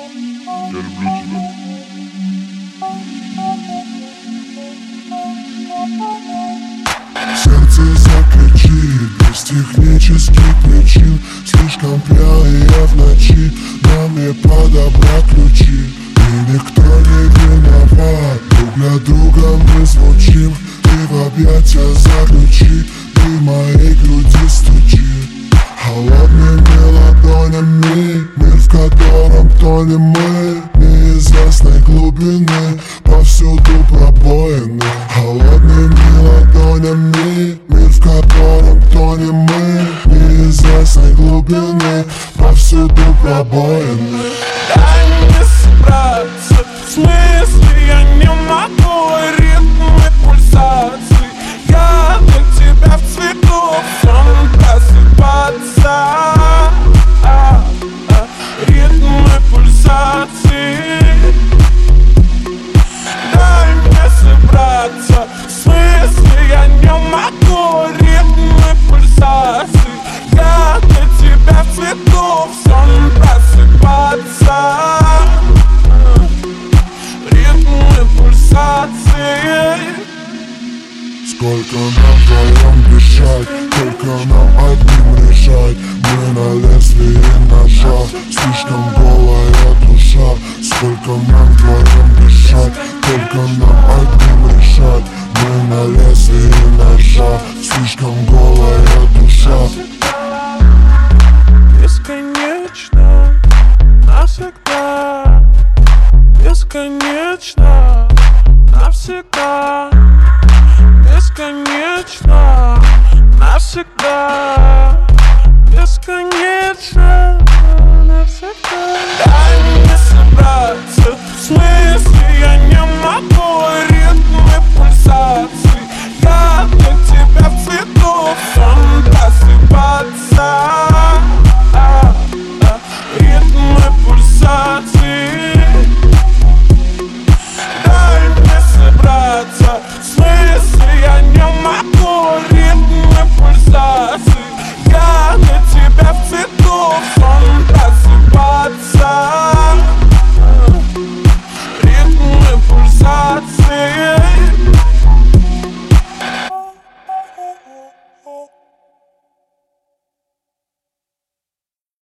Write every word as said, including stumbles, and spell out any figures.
Я люблю тебя. Сердце закричит без технических причин. Слишком пьяные в ночи, нам не подобрать ключи. И никто не виноват, друг для друга мы звучим. Ты в объятия заключи, ты в моей груди стучи. Холодными ладонями, мир, в котором тонем мы. Неизвестной глубины, повсюду пробоины. Холодными ладонями, мир, в котором тонем мы. Неизвестной глубины, повсюду пробоины. Дай мне собраться, в смысле я не могу. Ритмы пульсаций, я для тебя в цвету. Сон просыпаться, а, а, ритмы пульсаций. Дай мне собраться, в смысле я не могу. Ритмы пульсаций, я для тебя в цвету. Сон просыпаться, ритмы пульсаций. Сколько нам вдвоем дышать, только нам одним решать. Мы на лезвии ножа, слишком голая душа. Сколько нам вдвоем дышать, только нам одним решать. Мы на лезвии ножа, слишком голая душа. Бесконечно, навсегда. Бесконечно, навсегда. Бесконечно, навсегда. Бесконечно.